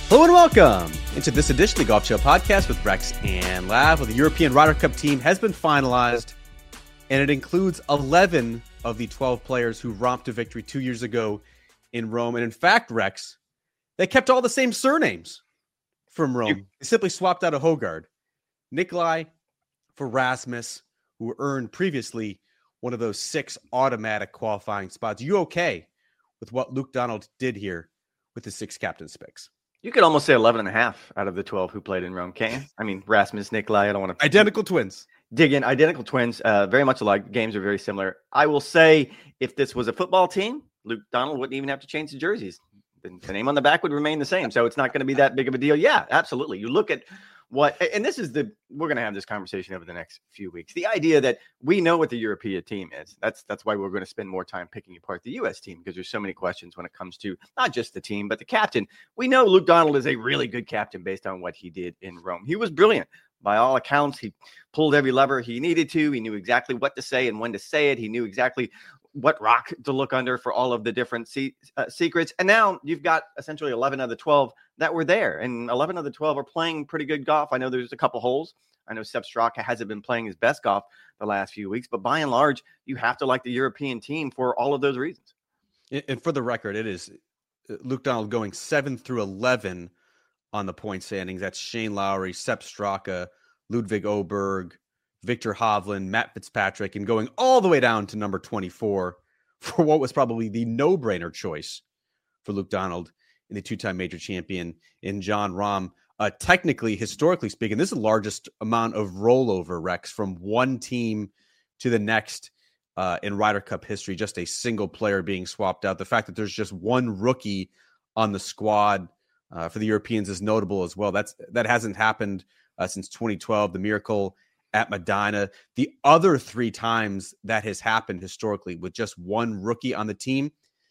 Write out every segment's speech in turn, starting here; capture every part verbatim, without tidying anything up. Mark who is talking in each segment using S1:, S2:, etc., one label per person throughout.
S1: Hello and welcome into this edition of the Golf Show podcast with Rex and Lav. Well, the European Ryder Cup team has been finalized, and it includes eleven of the twelve players who romped to victory two years ago in Rome. And in fact, Rex, they kept all the same surnames from Rome. They simply swapped out a Højgaard, Nicolai for Rasmus, who earned previously one of those six automatic qualifying spots. You okay with what Luke Donald did here with the six captain picks?
S2: You could almost say eleven and a half out of the twelve who played in Rome, can't you? I mean, Rasmus, Nicolai, I don't want to...
S1: Identical twins.
S2: Dig in. Identical twins, uh, very much alike. Games are very similar. I will say, if this was a football team, Luke Donald wouldn't even have to change the jerseys. The, the name on the back would remain the same, so it's not going to be that big of a deal. Yeah, absolutely. You look at what... And this is the... We're going to have this conversation over the next few weeks. The idea that we know what the European team is. That's that's why we're going to spend more time picking apart the U S team, because there's so many questions when it comes to not just the team, but the captain. We know Luke Donald is a really good captain based on what he did in Rome. He was brilliant. By all accounts, he pulled every lever he needed to. He knew exactly what to say and when to say it. He knew exactly what rock to look under for all of the different se- uh, secrets. And now you've got essentially eleven of the twelve that were there. And eleven of the twelve are playing pretty good golf. I know there's a couple holes. I know Sepp Straka hasn't been playing his best golf the last few weeks. But by and large, you have to like the European team for all of those reasons.
S1: And for the record, it is Luke Donald going seven through eleven on the point standings. That's Shane Lowry, Sepp Straka, Ludwig Åberg, Victor Hovland, Matt Fitzpatrick, and going all the way down to number twenty-four for what was probably the no-brainer choice for Luke Donald in the two-time major champion in Jon Rahm. Uh, technically, historically speaking, this is the largest amount of rollover, Rex, from one team to the next uh, in Ryder Cup history, just a single player being swapped out. The fact that there's just one rookie on the squad uh, for the Europeans is notable as well. That's That hasn't happened uh, since twenty twelve, the miracle at Medina. The other three times that has happened historically with just one rookie on the team,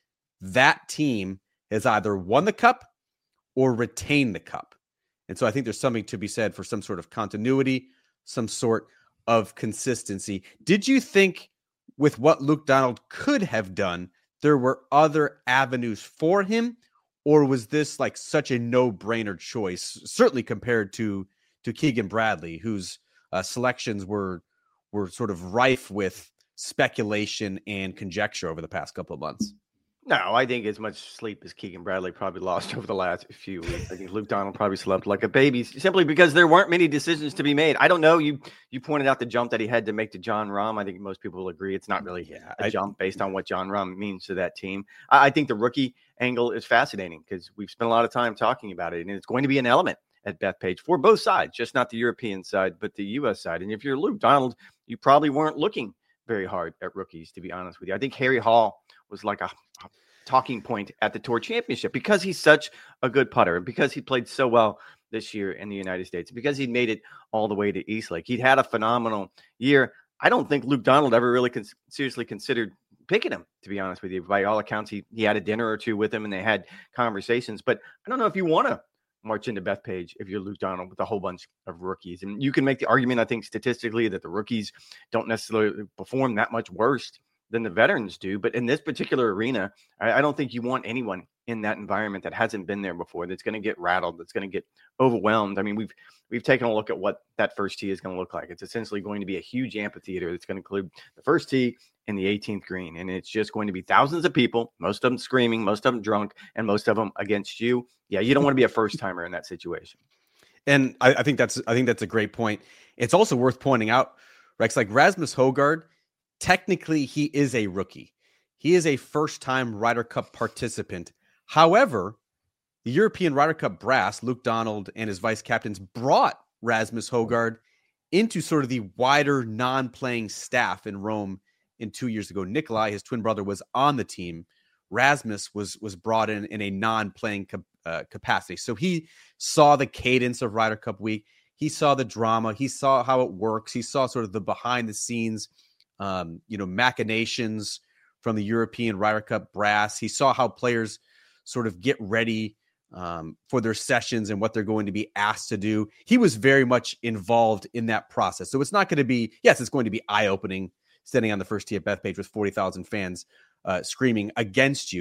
S1: that team has either won the cup or retained the cup. And so I think there's something to be said for some sort of continuity, some sort of consistency. Did you think with what Luke Donald could have done, there were other avenues for him? Or was this like such a no-brainer choice, certainly compared to, to Keegan Bradley, whose uh, selections were, were sort of rife with speculation and conjecture over the past couple of months?
S2: No, I think as much sleep as Keegan Bradley probably lost over the last few weeks. I think Luke Donald probably slept like a baby, simply because there weren't many decisions to be made. I don't know. You you pointed out the jump that he had to make to Jon Rahm. I think most people will agree it's not really
S1: yeah,
S2: a
S1: I,
S2: jump based on what Jon Rahm means to that team. I, I think the rookie angle is fascinating because we've spent a lot of time talking about it, and it's going to be an element at Bethpage for both sides, just not the European side, but the U S side. And if you're Luke Donald, you probably weren't looking very hard at rookies, to be honest with you. I think Harry Hall was like a, a talking point at the Tour Championship because he's such a good putter and because he played so well this year in the United States, because he made it all the way to Eastlake. He'd had a phenomenal year. I don't think Luke Donald ever really con- seriously considered picking him, to be honest with you. By all accounts, he, he had a dinner or two with him and they had conversations. But I don't know if you want to march into Bethpage if you're Luke Donald with a whole bunch of rookies. And you can make the argument, I think, statistically that the rookies don't necessarily perform that much worse than the veterans do. But in this particular arena, I, I don't think you want anyone in that environment that hasn't been there before, that's going to get rattled, that's going to get overwhelmed. I mean, we've we've taken a look at what that first tee is going to look like. It's essentially going to be a huge amphitheater that's going to include the first tee and the eighteenth green. And it's just going to be thousands of people, most of them screaming, most of them drunk, and most of them against you. Yeah, you don't want to be a first timer in that situation.
S1: And I, I think that's I think that's a great point. It's also worth pointing out, Rex, like Rasmus Højgaard, technically he is a rookie. He is a first-time Ryder Cup participant. However, the European Ryder Cup brass, Luke Donald and his vice captains, brought Rasmus Højgaard into sort of the wider non-playing staff in Rome in two years ago. Nicolai, his twin brother, was on the team. Rasmus was was brought in in a non-playing cap- uh, capacity. So he saw the cadence of Ryder Cup week. He saw the drama. He saw how it works. He saw sort of the behind-the-scenes, um, you know, machinations from the European Ryder Cup brass. He saw how players sort of get ready um, for their sessions and what they're going to be asked to do. He was very much involved in that process. So it's not going to be, yes, it's going to be eye-opening standing on the first tee at Bethpage with forty thousand fans uh, screaming against you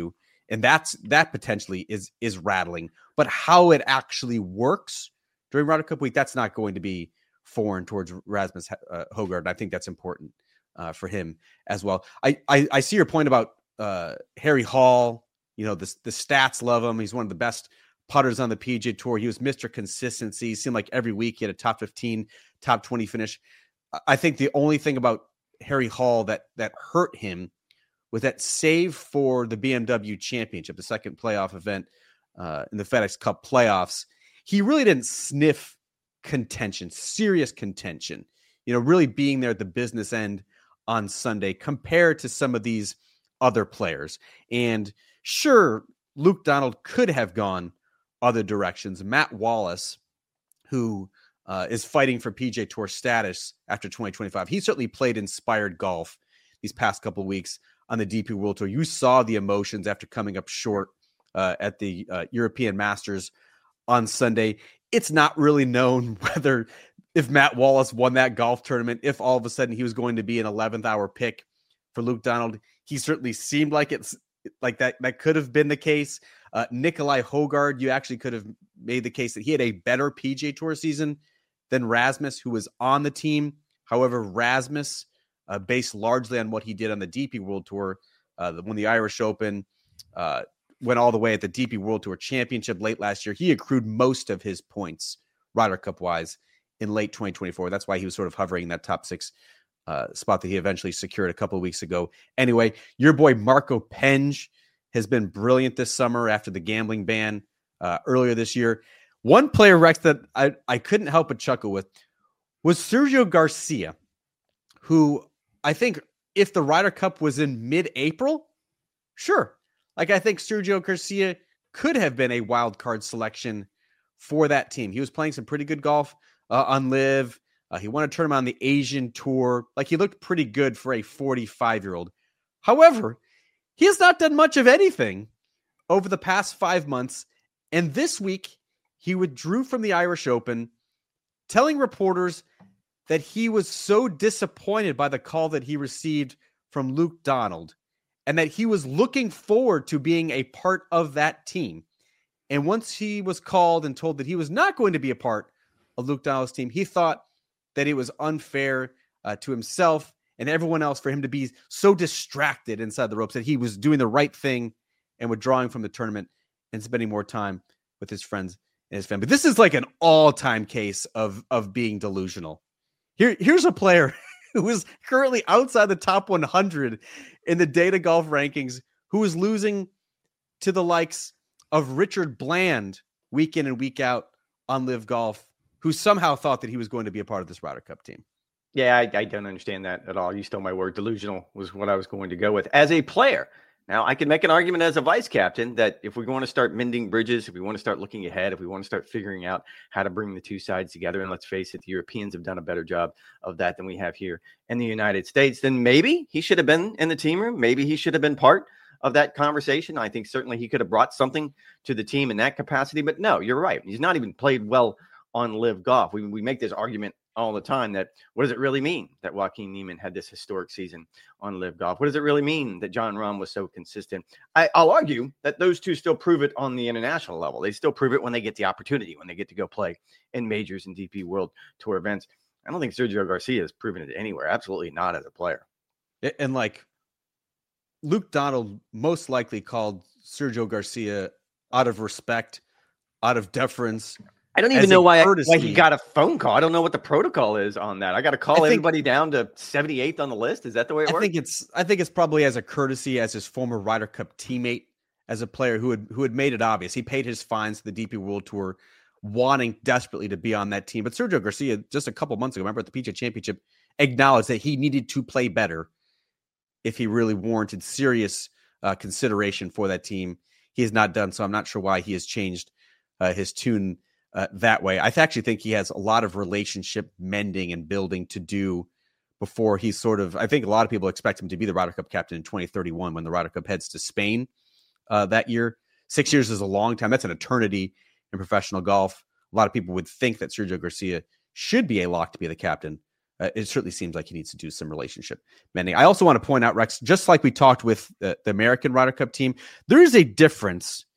S1: And that's that potentially is is rattling. But how it actually works during Ryder Cup week, that's not going to be foreign towards Rasmus uh, Højgaard. And I think that's important uh, for him as well. I, I, I see your point about uh, Harry Hall. You know, the, the stats love him. He's one of the best putters on the P G A Tour. He was Mister Consistency. It seemed like every week he had a top fifteen, top twenty finish. I think the only thing about Harry Hall that that hurt him was that save for the B M W Championship, the second playoff event uh, in the FedEx Cup playoffs. He really didn't sniff contention, serious contention, you know, really being there at the business end on Sunday compared to some of these other players. And sure, Luke Donald could have gone other directions. Matt Wallace, who uh, is fighting for P G A Tour status after twenty twenty-five, he certainly played inspired golf these past couple of weeks on the D P World Tour. You saw the emotions after coming up short uh, at the uh, European Masters on Sunday. It's not really known whether if Matt Wallace won that golf tournament, if all of a sudden he was going to be an eleventh hour pick for Luke Donald. He certainly seemed like it's like that. That could have been the case. Uh, Nikolai Højgaard, you actually could have made the case that he had a better P G A Tour season than Rasmus, who was on the team. However, Rasmus, Uh, based largely on what he did on the D P World Tour, uh, won the Irish Open, uh, went all the way at the D P World Tour Championship late last year. He accrued most of his points, Ryder Cup-wise, in late twenty twenty-four. That's why he was sort of hovering in that top six uh, spot that he eventually secured a couple of weeks ago. Anyway, your boy Marco Penge has been brilliant this summer after the gambling ban uh, earlier this year. One player, Rex, that I, I couldn't help but chuckle with was Sergio Garcia, who I think if the Ryder Cup was in mid-April, sure. Like I think Sergio Garcia could have been a wild card selection for that team. He was playing some pretty good golf uh, on Live. Uh, he won a tournament on the Asian Tour. Like he looked pretty good for a forty-five-year-old. However, he has not done much of anything over the past five months. And this week, he withdrew from the Irish Open, telling reporters that he was so disappointed by the call that he received from Luke Donald and that he was looking forward to being a part of that team. And once he was called and told that he was not going to be a part of Luke Donald's team, he thought that it was unfair uh, to himself and everyone else for him to be so distracted inside the ropes that he was doing the right thing and withdrawing from the tournament and spending more time with his friends and his family. This is like an all-time case of, of being delusional. Here, here's a player who is currently outside the top one hundred in the data golf rankings, who is losing to the likes of Richard Bland week in and week out on Live Golf, who somehow thought that he was going to be a part of this Ryder Cup team.
S2: Yeah, I, I don't understand that at all. You stole my word. Delusional was what I was going to go with. As a player, now I can make an argument as a vice captain that if we want to start mending bridges, if we want to start looking ahead, if we want to start figuring out how to bring the two sides together, and let's face it, the Europeans have done a better job of that than we have here in the United States, then maybe he should have been in the team room. Maybe he should have been part of that conversation. I think certainly he could have brought something to the team in that capacity. But no, you're right. He's not even played well on Live Golf. We, we make this argument all the time that what does it really mean that Joaquin Niemann had this historic season on Live Golf? What does it really mean that Jon Rahm was so consistent? I, I'll argue that those two still prove it on the international level. They still prove it when they get the opportunity, when they get to go play in majors and D P World Tour events. I don't think Sergio Garcia has proven it anywhere. Absolutely not as a player.
S1: And like Luke Donald most likely called Sergio Garcia out of respect, out of deference.
S2: I don't even know why, I, why he got a phone call. I don't know what the protocol is on that. I got to call think, everybody down to seventy-eighth on the list. Is that the way it
S1: I
S2: works?
S1: think it's I think it's probably as a courtesy as his former Ryder Cup teammate, as a player who had who had made it obvious. He paid his fines to the D P World Tour, wanting desperately to be on that team. But Sergio Garcia, just a couple months ago, remember at the P G A Championship, acknowledged that he needed to play better if he really warranted serious uh, consideration for that team. He has not done so. I'm not sure why he has changed uh, his tune Uh, that way. I actually think he has a lot of relationship mending and building to do before he's sort of, I think a lot of people expect him to be the Ryder Cup captain in twenty thirty-one when the Ryder Cup heads to Spain uh, that year. Six years is a long time. That's an eternity in professional golf. A lot of people would think that Sergio Garcia should be a lock to be the captain uh, it certainly seems like he needs to do some relationship mending. I also want to point out, Rex, just like we talked with the, the American Ryder Cup team, there is a difference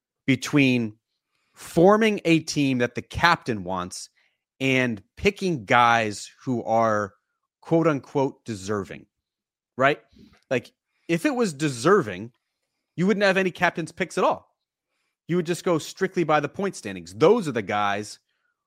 S1: between forming a team that the captain wants and picking guys who are quote unquote deserving, right? Like if it was deserving, you wouldn't have any captain's picks at all. You would just go strictly by the point standings. Those are the guys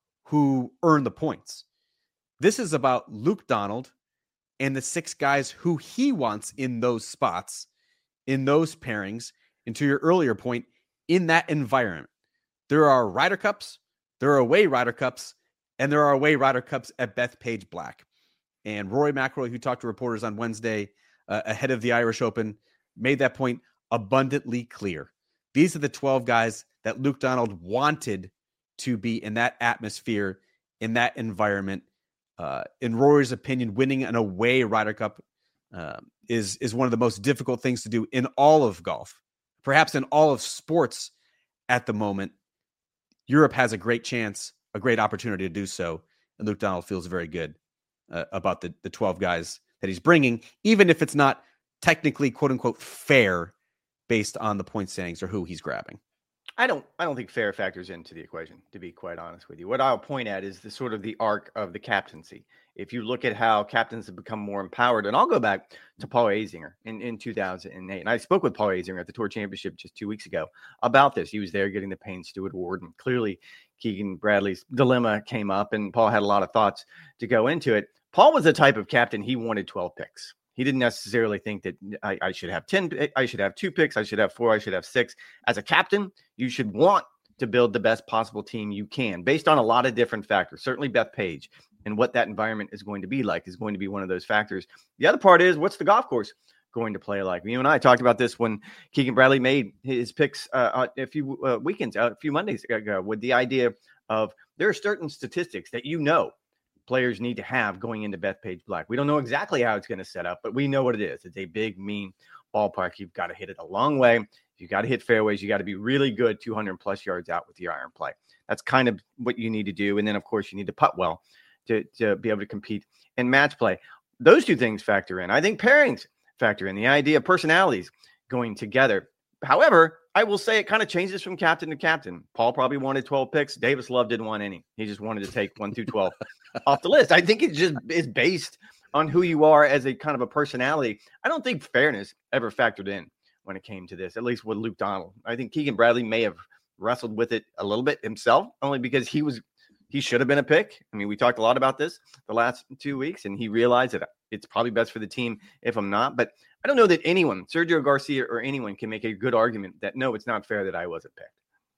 S1: who earn the points. This is about Luke Donald and the six guys who he wants in those spots, in those pairings, and to your earlier point, in that environment. There are Ryder Cups, there are away Ryder Cups, and there are away Ryder Cups at Bethpage Black. And Rory McIlroy, who talked to reporters on Wednesday uh, ahead of the Irish Open, made that point abundantly clear. These are the twelve guys that Luke Donald wanted to be in that atmosphere, in that environment. Uh, in Rory's opinion, winning an away Ryder Cup uh, is, is one of the most difficult things to do in all of golf, perhaps in all of sports at the moment. Europe has a great chance, a great opportunity to do so, and Luke Donald feels very good uh, about the, the twelve guys that he's bringing, even if it's not technically, quote-unquote, fair based on the point standings or who he's grabbing.
S2: I don't I don't think fair factors into the equation, to be quite honest with you. What I'll point at is the sort of the arc of the captaincy. If you look at how captains have become more empowered, and I'll go back to Paul Azinger in, in two thousand eight. And I spoke with Paul Azinger at the Tour Championship just two weeks ago about this. He was there getting the Payne Stewart Award, and clearly Keegan Bradley's dilemma came up, and Paul had a lot of thoughts to go into it. Paul was the type of captain, he wanted twelve picks. He didn't necessarily think that I, I should have ten, I should have two picks, I should have four, I should have six. As a captain, you should want to build the best possible team you can based on a lot of different factors. Certainly Bethpage and what that environment is going to be like is going to be one of those factors. The other part is, what's the golf course going to play like? You and I talked about this when Keegan Bradley made his picks uh, a few uh, weekends, uh, a few Mondays ago, with the idea of there are certain statistics that you know players need to have going into Bethpage Black. We don't know exactly how it's going to set up, but we know what it is. It's a big, mean ballpark. You've got to hit it a long way. You got to hit fairways. You got to be really good two hundred plus yards out with your iron play. That's kind of what you need to do. And then, of course, you need to putt well to, to be able to compete in match play. Those two things factor in. I think pairings factor in. The idea of personalities going together. However, I will say it kind of changes from captain to captain. Paul probably wanted twelve picks. Davis Love didn't want any. He just wanted to take one through twelve off the list. I think it just is based on who you are as a kind of a personality. I don't think fairness ever factored in when it came to this, at least with Luke Donald. I think Keegan Bradley may have wrestled with it a little bit himself, only because he was he should have been a pick. I mean, we talked a lot about this the last two weeks, and he realized that it's probably best for the team if I'm not. But I don't know that anyone, Sergio Garcia or anyone, can make a good argument that, no, it's not fair that I wasn't picked.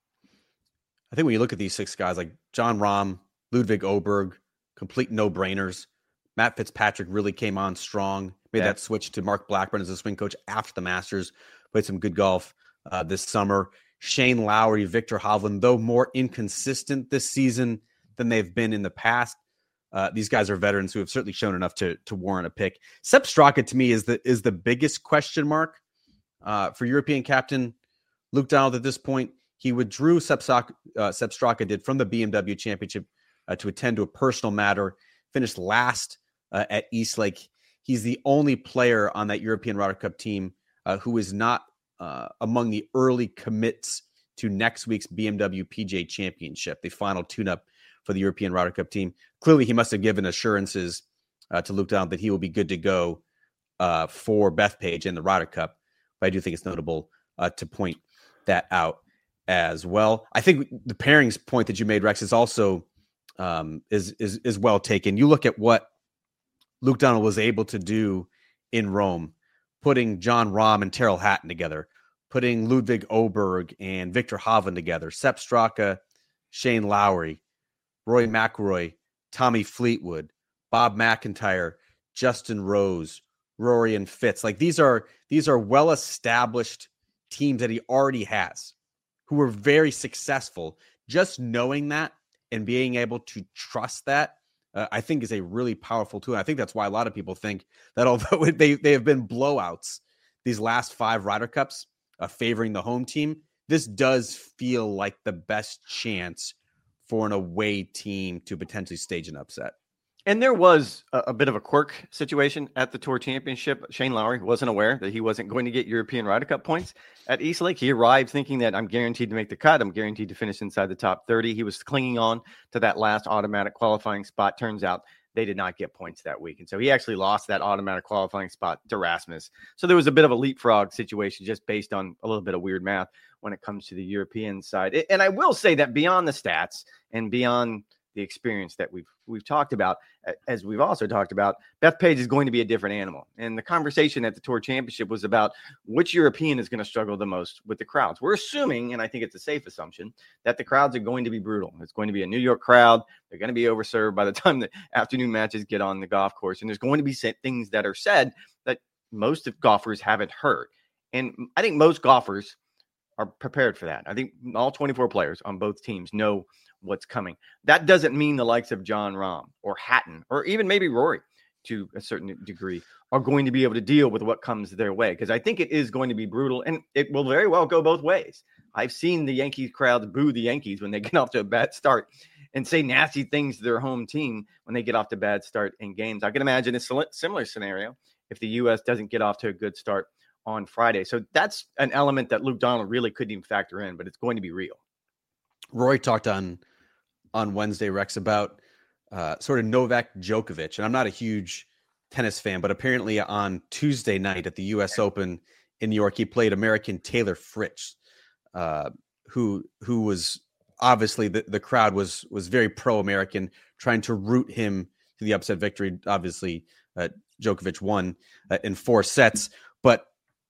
S1: I think when you look at these six guys like Jon Rahm, Ludwig Oberg, complete no-brainers. Matt Fitzpatrick really came on strong, made yeah. that switch to Mark Blackburn as a swing coach after the Masters, played some good golf uh, this summer. Shane Lowry, Victor Hovland, though more inconsistent this season than they've been in the past. Uh, these guys are veterans who have certainly shown enough to to warrant a pick. Sepp Straka, to me, is the is the biggest question mark uh, for European captain Luke Donald at this point. He withdrew, Sepp Straka, uh, Sepp Straka did, from the B M W Championship uh, to attend to a personal matter, finished last uh, at Eastlake. He's the only player on that European Ryder Cup team uh, who is not uh, among the early commits to next week's B M W P G A Championship, the final tune-up for the European Ryder Cup team. Clearly, he must have given assurances uh, to Luke Donald that he will be good to go uh, for Bethpage in the Ryder Cup. But I do think it's notable uh, to point that out as well. I think the pairings point that you made, Rex, is also um, is is is well taken. You look at what Luke Donald was able to do in Rome, putting Jon Rahm and Tyrrell Hatton together, putting Ludwig Oberg and Victor Hovland together, Sepp Straka, Shane Lowry, Rory McIlroy, Tommy Fleetwood, Bob McIntyre, Justin Rose, Rory and Fitz. Like these are these are well-established teams that he already has, who were very successful. Just knowing that and being able to trust that, uh, I think is a really powerful tool. And I think that's why a lot of people think that although they, they have been blowouts these last five Ryder Cups, uh, favoring the home team, this does feel like the best chance for an away team to potentially stage an upset.
S2: And there was a, a bit of a quirk situation at the Tour Championship. Shane Lowry wasn't aware that he wasn't going to get European Ryder Cup points at East Lake. He arrived thinking that I'm guaranteed to make the cut. I'm guaranteed to finish inside the top thirty. He was clinging on to that last automatic qualifying spot. Turns out they did not get points that week. And so he actually lost that automatic qualifying spot to Rasmus. So there was a bit of a leapfrog situation just based on a little bit of weird math when it comes to the European side. And I will say that beyond the stats and beyond the experience that we've we've talked about, as we've also talked about, Bethpage is going to be a different animal. And the conversation at the Tour Championship was about which European is going to struggle the most with the crowds. We're assuming, and I think it's a safe assumption, that the crowds are going to be brutal. It's going to be a New York crowd. They're going to be overserved by the time the afternoon matches get on the golf course. And there's going to be things that are said that most of golfers haven't heard. And I think most golfers are prepared for that. I think all twenty-four players on both teams know what's coming. That doesn't mean the likes of Jon Rahm or Hatton or even maybe Rory to a certain degree are going to be able to deal with what comes their way, because I think it is going to be brutal and it will very well go both ways. I've seen the Yankees crowds boo the Yankees when they get off to a bad start and say nasty things to their home team when they get off to a bad start in games. I can imagine a similar scenario if the U S doesn't get off to a good start on Friday. So that's an element that Luke Donald really couldn't even factor in, but it's going to be real.
S1: Roy talked on on Wednesday, Rex, about uh, sort of Novak Djokovic. And I'm not a huge tennis fan, but apparently on Tuesday night at the U S Open in New York, he played American Taylor Fritz, uh, who who was obviously the, the crowd was was very pro-American, trying to root him to the upset victory. Obviously, uh, Djokovic won uh, in four sets, but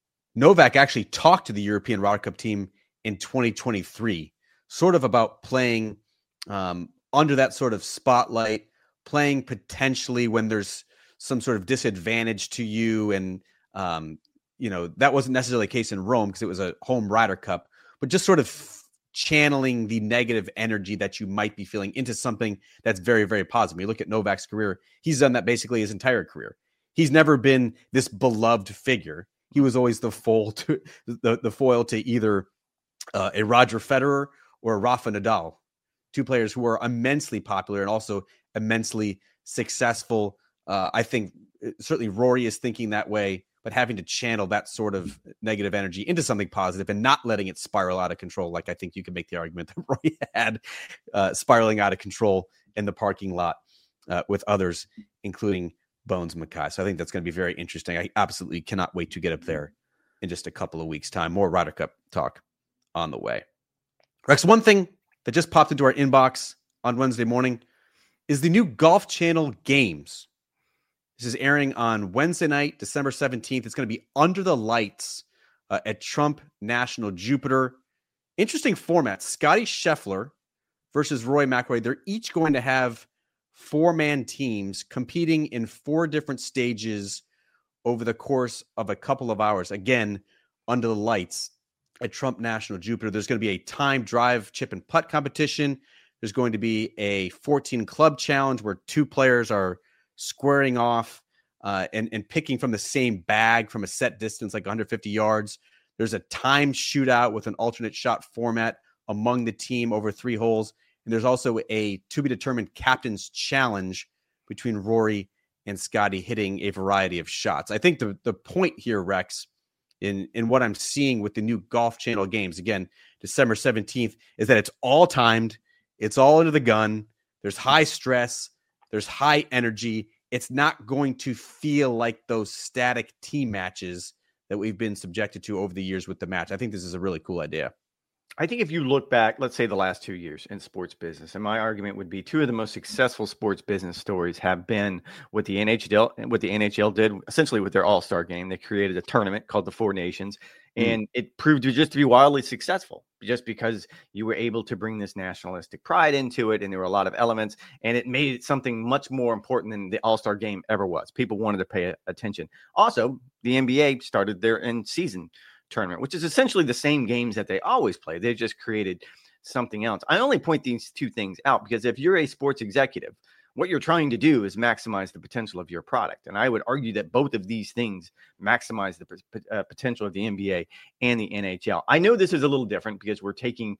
S1: Novak actually talked to the European Ryder Cup team in twenty twenty-three, sort of about playing um, under that sort of spotlight, playing potentially when there's some sort of disadvantage to you. And, um, you know, that wasn't necessarily the case in Rome because it was a home Ryder Cup, but just sort of channeling the negative energy that you might be feeling into something that's very, very positive. You look at Novak's career, he's done that basically his entire career. He's never been this beloved figure. He was always the foil to the, the foil to either uh, a Roger Federer or a Rafa Nadal, two players who were immensely popular and also immensely successful. Uh, I think certainly Rory is thinking that way, but having to channel that sort of negative energy into something positive and not letting it spiral out of control. Like I think you can make the argument that Rory had uh, spiraling out of control in the parking lot uh, with others, including Bones Mackay. So I think that's going to be very interesting. I absolutely cannot wait to get up there in just a couple of weeks' time. More Ryder Cup talk on the way. Rex, one thing that just popped into our inbox on Wednesday morning is the new Golf Channel Games. This is airing on Wednesday night, December seventeenth. It's going to be under the lights uh, at Trump National Jupiter. Interesting format. Scotty Scheffler versus Rory McIlroy. They're each going to have four-man teams competing in four different stages over the course of a couple of hours. Again, under the lights at Trump National Jupiter. There's going to be a time drive, chip, and putt competition. There's going to be a fourteen club challenge where two players are squaring off uh, and, and picking from the same bag from a set distance, like one hundred fifty yards. There's a time shootout with an alternate shot format among the team over three holes. And there's also a to-be-determined captain's challenge between Rory and Scotty hitting a variety of shots. I think the, the point here, Rex, in, in what I'm seeing with the new Golf Channel Games, again, December seventeenth, is that it's all timed. It's all under the gun. There's high stress. There's high energy. It's not going to feel like those static team matches that we've been subjected to over the years with the match. I think this is a really cool idea.
S2: I think if you look back, let's say the last two years in sports business, and my argument would be two of the most successful sports business stories have been what the N H L, what the N H L did essentially with their All-Star game. They created a tournament called the Four Nations, and mm. it proved to just to be wildly successful just because you were able to bring this nationalistic pride into it, and there were a lot of elements, and it made it something much more important than the All-Star game ever was. People wanted to pay attention. Also, the N B A started their in-season tournament, which is essentially the same games that they always play. They just created something else. I only point these two things out because if you're a sports executive, what you're trying to do is maximize the potential of your product. And I would argue that both of these things maximize the uh, potential of the N B A and the N H L. I know this is a little different because we're taking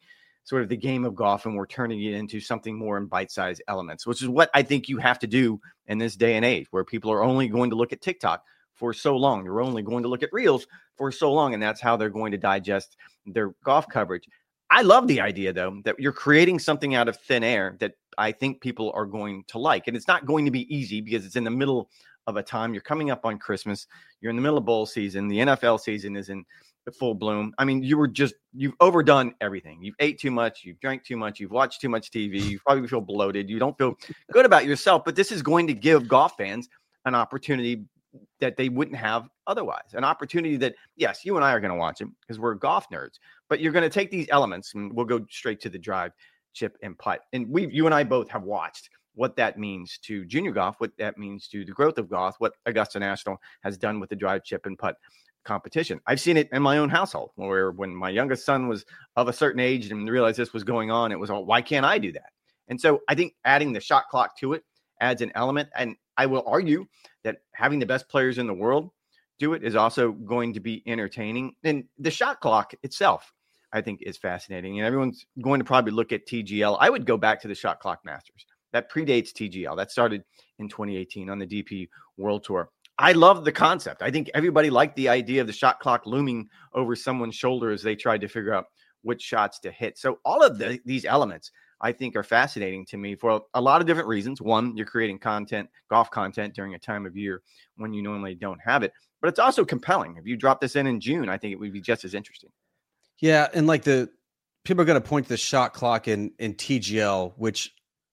S2: sort of the game of golf and we're turning it into something more in bite-sized elements, which is what I think you have to do in this day and age where people are only going to look at TikTok for so long. They're only going to look at Reels for so long, and that's how they're going to digest their golf coverage. I love the idea, though, that you're creating something out of thin air that I think people are going to like. And it's not going to be easy because it's in the middle of a time. You're coming up on Christmas. You're in the middle of bowl season. The N F L season is in full bloom. I mean, you were just, you've overdone everything. You've ate too much. You've drank too much. You've watched too much T V. You probably feel bloated. You don't feel good about yourself. But this is going to give golf fans an opportunity that they wouldn't have otherwise. An opportunity that, yes, you and I are going to watch it because we're golf nerds. But you're going to take these elements, and we'll go straight to the drive, chip, and putt. And we, you and I both have watched what that means to junior golf, what that means to the growth of golf, what Augusta National has done with the drive, chip, and putt competition. I've seen it in my own household where when my youngest son was of a certain age and realized this was going on, it was all, why can't I do that? And so I think adding the shot clock to it adds an element. And I will argue that having the best players in the world do it is also going to be entertaining. And the shot clock itself, I think, is fascinating. And everyone's going to probably look at T G L. I would go back to the Shot Clock Masters. That predates T G L. That started in twenty eighteen on the D P World Tour. I love the concept. I think everybody liked the idea of the shot clock looming over someone's shoulder as they tried to figure out which shots to hit. So all of the, these elements, I think, are fascinating to me for a lot of different reasons. One, you're creating content, golf content during a time of year when you normally don't have it. But it's also compelling. If you drop this in in June, I think it would be just as interesting.
S1: Yeah, and like the people are going to point to the shot clock in, in T G L, which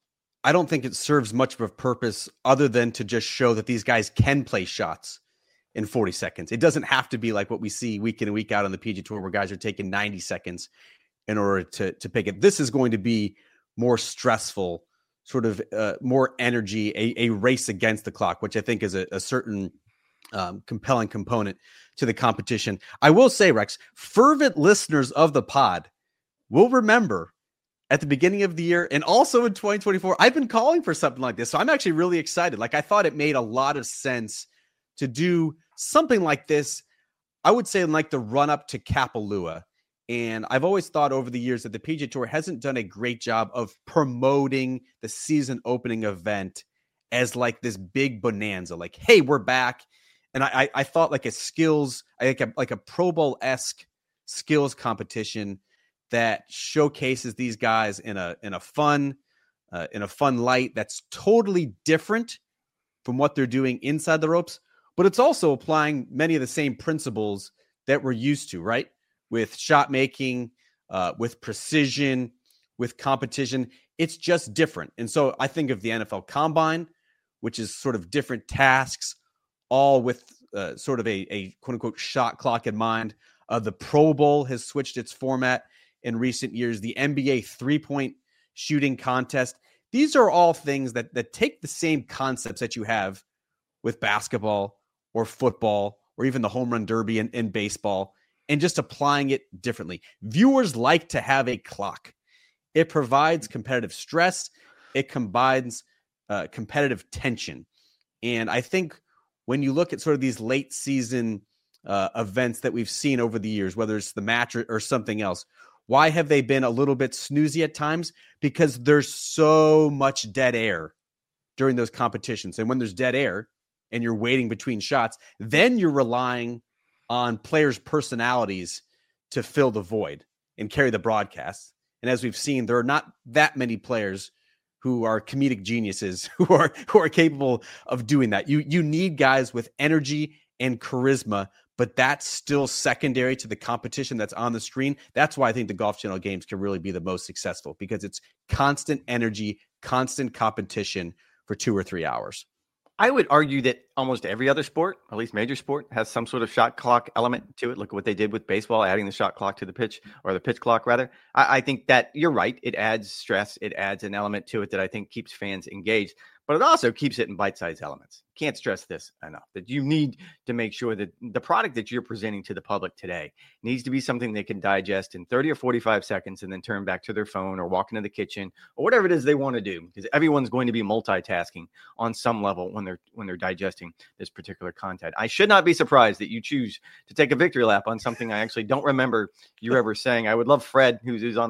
S1: I don't think it serves much of a purpose other than to just show that these guys can play shots in forty seconds. It doesn't have to be like what we see week in and week out on the P G A Tour where guys are taking ninety seconds in order to, to pick it. This is going to be more stressful, sort of uh, more energy, a, a race against the clock, which I think is a, a certain um, compelling component to the competition. I will say, Rex, fervent listeners of the pod will remember at the beginning of the year and also in twenty twenty-four, I've been calling for something like this. So I'm actually really excited. Like I thought it made a lot of sense to do something like this. I would say in like the run up to Kapalua. And I've always thought over the years that the P G A Tour hasn't done a great job of promoting the season opening event as like this big bonanza. Like, hey, we're back. And I, I, I thought like a skills, like a, like a Pro Bowl-esque skills competition that showcases these guys in a in a fun uh, in a fun light that's totally different from what they're doing inside the ropes, but it's also applying many of the same principles that we're used to, right? With shot making, uh, with precision, with competition. It's just different. And so I think of the N F L Combine, which is sort of different tasks, all with uh, sort of a, a quote-unquote shot clock in mind. Uh, the Pro Bowl has switched its format in recent years. The N B A three-point shooting contest. These are all things that, that take the same concepts that you have with basketball or football or even the home run derby in, in baseball and just applying it differently. Viewers like to have a clock. It provides competitive stress. It combines uh, competitive tension. And I think when you look at sort of these late season uh, events that we've seen over the years, whether it's the match or, or something else, why have they been a little bit snoozy at times? Because there's so much dead air during those competitions. And when there's dead air and you're waiting between shots, then you're relying on players' personalities to fill the void and carry the broadcast. And as we've seen, there are not that many players who are comedic geniuses who are who are capable of doing that. You you need guys with energy and charisma, but that's still secondary to the competition that's on the screen. That's why I think the Golf Channel games can really be the most successful, because it's constant energy, constant competition for two or three hours.
S2: I would argue that almost every other sport, at least major sport, has some sort of shot clock element to it. Look at what they did with baseball, adding the shot clock to the pitch, or the pitch clock rather. I, I think that you're right. It adds stress. It adds an element to it that I think keeps fans engaged, but it also keeps it in bite-sized elements. Can't stress this enough, that you need to make sure that the product that you're presenting to the public today needs to be something they can digest in thirty or forty-five seconds and then turn back to their phone or walk into the kitchen or whatever it is they want to do, because everyone's going to be multitasking on some level when they're when they're digesting this particular content. I should not be surprised that you choose to take a victory lap on something I actually don't remember you ever saying. I would love Fred, who's, who's on the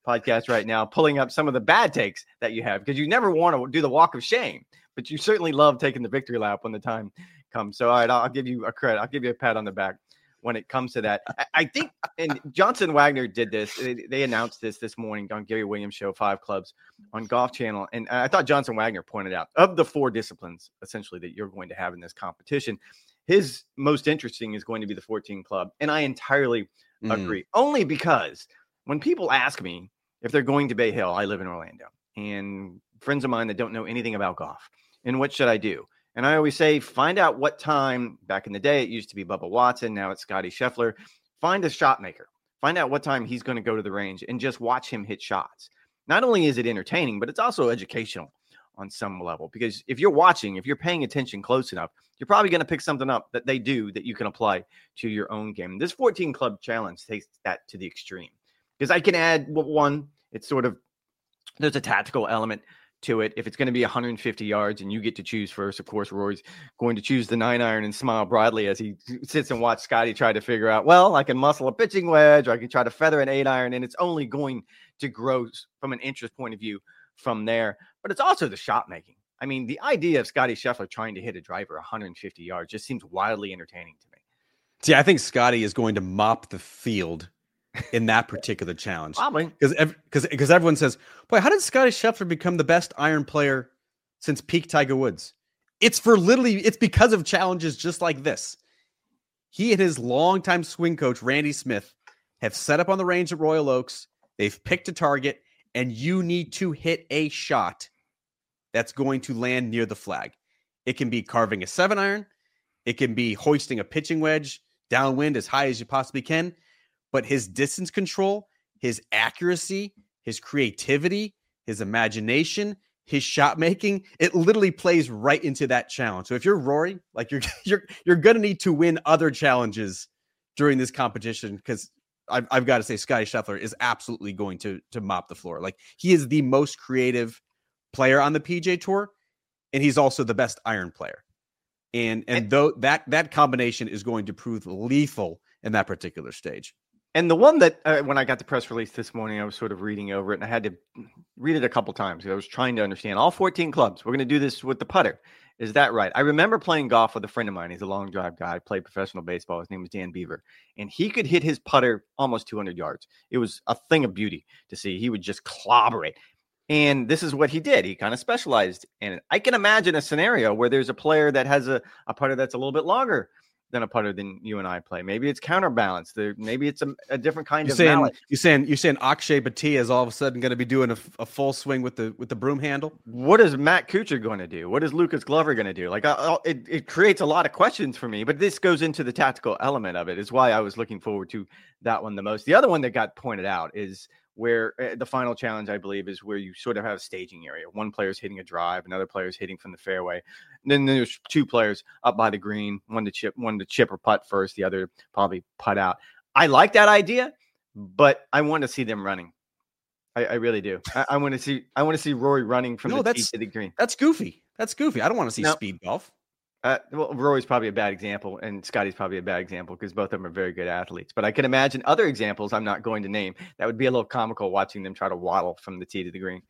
S2: podcast right now, pulling up some of the bad takes that you have, because you never want to do the walk of shame, but you certainly love taking the victory lap when the time comes. So, all right, I'll, I'll give you a credit. I'll give you a pat on the back when it comes to that. I, I think, and Johnson Wagner did this. They, they announced this this morning on Gary Williams' show, Five Clubs on Golf Channel. And I thought Johnson Wagner pointed out, of the four disciplines, essentially, that you're going to have in this competition, his most interesting is going to be the fourteen club. And I entirely mm. agree, only because when people ask me if they're going to Bay Hill, I live in Orlando, and friends of mine that don't know anything about golf, and what should I do? And I always say, find out what time. Back in the day, it used to be Bubba Watson. Now it's Scotty Scheffler. Find a shot maker. Find out what time he's going to go to the range and just watch him hit shots. Not only is it entertaining, but it's also educational on some level, because if you're watching, if you're paying attention close enough, you're probably going to pick something up that they do that you can apply to your own game. This fourteen club challenge takes that to the extreme, because I can add one. It's sort of, there's a tactical element to it. If it's going to be one hundred fifty yards and you get to choose first, of course, Rory's going to choose the nine iron and smile broadly as he sits and watch Scotty try to figure out, well, I can muscle a pitching wedge, or I can try to feather an eight iron, and it's only going to grow from an interest point of view from there. But it's also the shot making. I mean, the idea of Scotty Scheffler trying to hit a driver one hundred fifty yards just seems wildly entertaining to me.
S1: See, I think Scotty is going to mop the field in that particular challenge.
S2: Probably.
S1: Because because because everyone says, boy, how did Scotty Scheffler become the best iron player since peak Tiger Woods? It's for literally, it's because of challenges just like this. He and his longtime swing coach, Randy Smith, have set up on the range at Royal Oaks. They've picked a target, and you need to hit a shot that's going to land near the flag. It can be carving a seven iron. It can be hoisting a pitching wedge downwind as high as you possibly can. But his distance control, his accuracy, his creativity, his imagination, his shot making, it literally plays right into that challenge. So if you're Rory, like you're you're you're gonna need to win other challenges during this competition, because I've, I've got to say Scotty Scheffler is absolutely going to to mop the floor. Like, he is the most creative player on the P G A Tour, and he's also the best iron player. And and though that that combination is going to prove lethal in that particular stage.
S2: And the one that, uh, when I got the press release this morning, I was sort of reading over it, and I had to read it a couple times. I was trying to understand all fourteen clubs. We're going to do this with the putter. Is that right? I remember playing golf with a friend of mine. He's a long drive guy. I played professional baseball. His name was Dan Beaver. And he could hit his putter almost two hundred yards. It was a thing of beauty to see. He would just clobber it. And this is what he did. He kind of specialized in it. I can imagine a scenario where there's a player that has a, a putter that's a little bit longer than a putter than you and I play. Maybe it's counterbalanced. There, maybe it's a, a different kind
S1: you're
S2: of
S1: saying,
S2: mallet.
S1: You're saying you're saying Akshay Bhatia is all of a sudden going to be doing a, a full swing with the with the broom handle.
S2: What is Matt Kuchar going to do? What is Lucas Glover going to do? Like, I, I, it, it creates a lot of questions for me. But this goes into the tactical element of it. Is why I was looking forward to that one the most. The other one that got pointed out is where uh, the final challenge, I believe, is where you sort of have a staging area. One player's hitting a drive, another player's hitting from the fairway. And then there's two players up by the green, one to chip, one to chip or putt first, the other probably putt out. I like that idea, but I want to see them running. I, I really do. I, I want to see. I want to see Rory running from
S1: no,
S2: the tee
S1: that's,
S2: to the green.
S1: That's goofy. That's goofy. I don't want to see
S2: no.
S1: speed golf.
S2: Uh, well, Rory's probably a bad example, and Scotty's probably a bad example, because both of them are very good athletes. But I can imagine other examples I'm not going to name. That would be a little comical, watching them try to waddle from the tee to the green.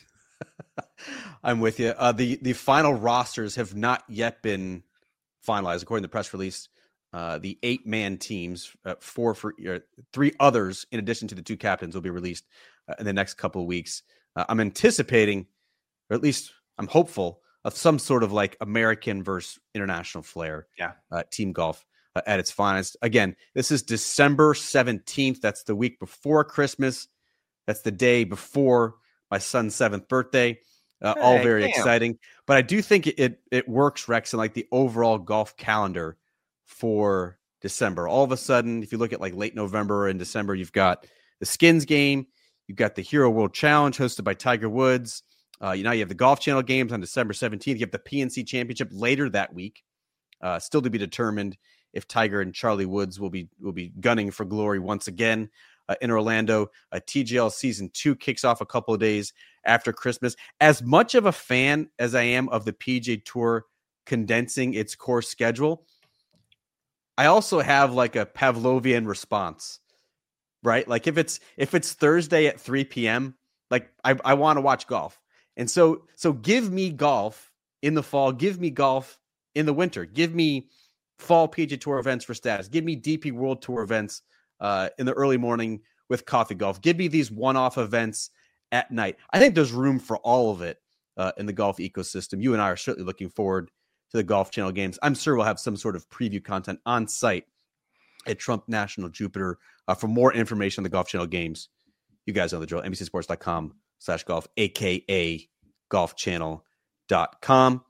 S1: I'm with you. Uh, the the final rosters have not yet been finalized, according to the press release. Uh, the eight man teams, uh, four for uh, three others, in addition to the two captains, will be released uh, in the next couple of weeks. Uh, I'm anticipating, or at least I'm hopeful, of some sort of like American versus international flair.
S2: Yeah.
S1: Uh, team golf uh, at its finest. Again, this is December seventeenth. That's the week before Christmas. That's the day before my son's seventh birthday. Uh,
S2: hey,
S1: all very
S2: damn.
S1: exciting. But I do think it, it it works, Rex, in like the overall golf calendar for December. All of a sudden, if you look at like late November and December, you've got the Skins game. You've got the Hero World Challenge hosted by Tiger Woods. Uh, you know, you have the Golf Channel games on December seventeenth. You have the P N C Championship later that week. Uh, still to be determined if Tiger and Charlie Woods will be will be gunning for glory once again uh, in Orlando. Uh, T G L Season two kicks off a couple of days after Christmas. As much of a fan as I am of the P G A Tour condensing its course schedule, I also have like a Pavlovian response right? Like if it's if it's Thursday at three p.m., like I, I want to watch golf. And so so give me golf in the fall, give me golf in the winter, give me fall P G A Tour events for status, give me D P World Tour events uh, in the early morning with coffee golf, give me these one-off events at night. I think there's room for all of it uh, in the golf ecosystem. You and I are certainly looking forward to the Golf Channel games. I'm sure we'll have some sort of preview content on site at Trump National Jupiter. Uh, for more information on the Golf Channel games, you guys know the drill, N B C sports dot com slash golf, a k a golf channel dot com.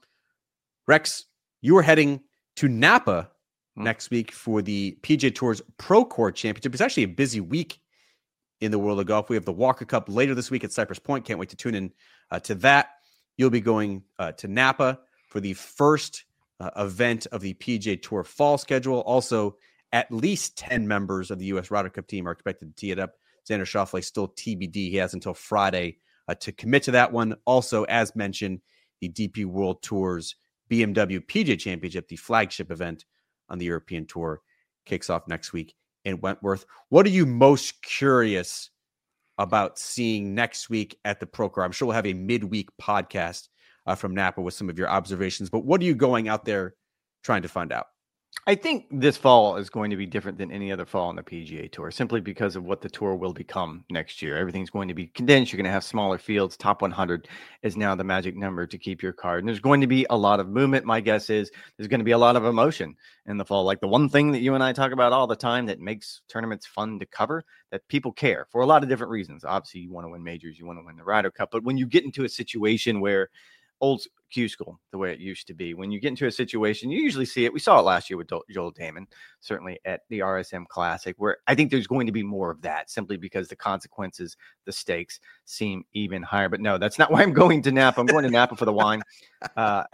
S1: Rex, you are heading to Napa hmm. next week for the P G A Tour's Procore Championship. It's actually a busy week in the world of golf. We have the Walker Cup later this week at Cypress Point. Can't wait to tune in uh, to that. You'll be going uh, to Napa for the first uh, event of the P G A Tour fall schedule. Also, at least ten members of the U S Ryder Cup team are expected to tee it up. Xander Schauffele still T B D. He has until Friday uh, to commit to that one. Also, as mentioned, the D P World Tour's B M W P G A Championship, the flagship event on the European Tour, kicks off next week in Wentworth. What are you most curious about seeing next week at the Procore? I'm sure we'll have a midweek podcast uh, from Napa with some of your observations, but what are you going out there trying to find out?
S2: I think this fall is going to be different than any other fall on the P G A Tour, simply because of what the tour will become next year. Everything's going to be condensed. You're going to have smaller fields. Top one hundred is now the magic number to keep your card. And there's going to be a lot of movement. My guess is there's going to be a lot of emotion in the fall. Like the one thing that you and I talk about all the time that makes tournaments fun to cover, that people care for a lot of different reasons. Obviously, you want to win majors. You want to win the Ryder Cup. But when you get into a situation where old Q school, the way it used to be. When you get into a situation, you usually see it. We saw it last year with Joel Damon, certainly at the R S M Classic, where I think there's going to be more of that simply because the consequences, the stakes seem even higher. But no, that's not why I'm going to Napa. I'm going to Napa for the wine. Uh,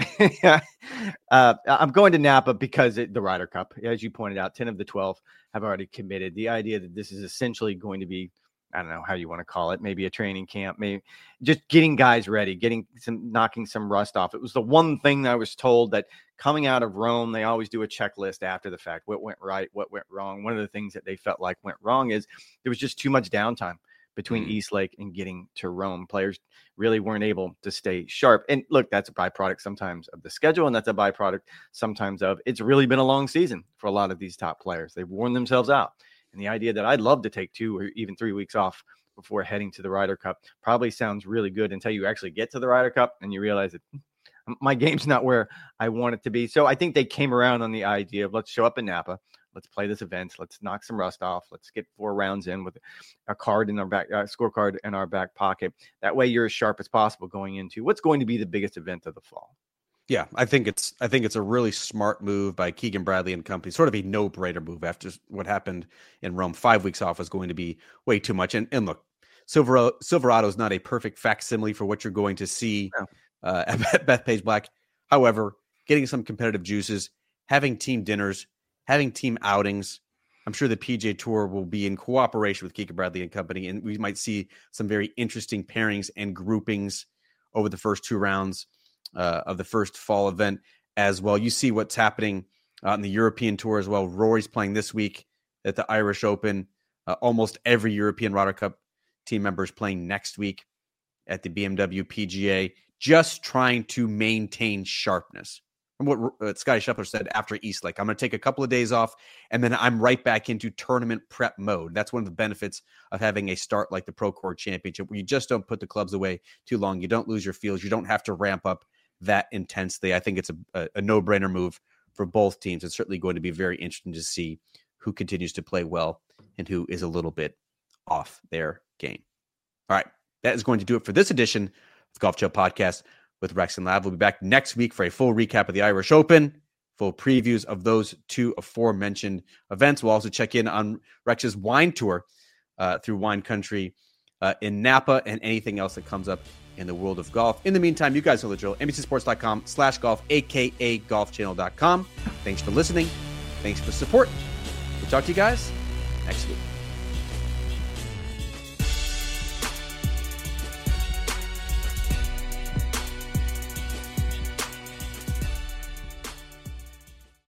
S2: uh, I'm going to Napa because it, the Ryder Cup, as you pointed out, ten of the twelve have already committed. The idea that this is essentially going to be, I don't know how you want to call it, maybe a training camp, maybe just getting guys ready, getting some, knocking some rust off. It was the one thing that I was told that coming out of Rome, they always do a checklist after the fact. What went right? What went wrong? One of the things that they felt like went wrong is there was just too much downtime between mm. East Lake and getting to Rome. Players really weren't able to stay sharp. And look, that's a byproduct sometimes of the schedule, and that's a byproduct sometimes of it's really been a long season for a lot of these top players. They've worn themselves out. And the idea that I'd love to take two or even three weeks off before heading to the Ryder Cup probably sounds really good until you actually get to the Ryder Cup and you realize that my game's not where I want it to be. So I think they came around on the idea of let's show up in Napa. Let's play this event. Let's knock some rust off. Let's get four rounds in with a card in our back, uh, scorecard in our back pocket. That way you're as sharp as possible going into what's going to be the biggest event of the fall.
S1: Yeah, I think it's I think it's a really smart move by Keegan Bradley and company. Sort of a no-brainer move after what happened in Rome. Five weeks off is going to be way too much. And and look, Silverado Silverado is not a perfect facsimile for what you're going to see no. uh, at Bethpage Black. However, getting some competitive juices, having team dinners, having team outings. I'm sure the P G A Tour will be in cooperation with Keegan Bradley and company, and we might see some very interesting pairings and groupings over the first two rounds Uh, of the first fall event as well. You see what's happening uh, on the European Tour as well. Rory's playing this week at the Irish Open. Uh, almost every European Ryder Cup team member is playing next week at the B M W P G A, just trying to maintain sharpness. And what uh, Scotty Scheffler said after East Lake, I'm going to take a couple of days off, and then I'm right back into tournament prep mode. That's one of the benefits of having a start like the Procore Championship, where you just don't put the clubs away too long. You don't lose your feels. You don't have to ramp up that intensely. I think it's a, a, a no-brainer move for both teams. It's certainly going to be very interesting to see who continues to play well and who is a little bit off their game. All right, that is going to do it for this edition of the Golf Channel Podcast with Rex and Lav. We'll be back next week for a full recap of the Irish Open, full previews of those two aforementioned events. We'll also check in on Rex's wine tour uh, through wine country uh, in Napa and anything else that comes up in the world of golf. In the meantime, you guys know the drill. N B C sports dot com slash golf, a k a golf channel dot com. Thanks for listening. Thanks for the support. We'll talk to you guys next week.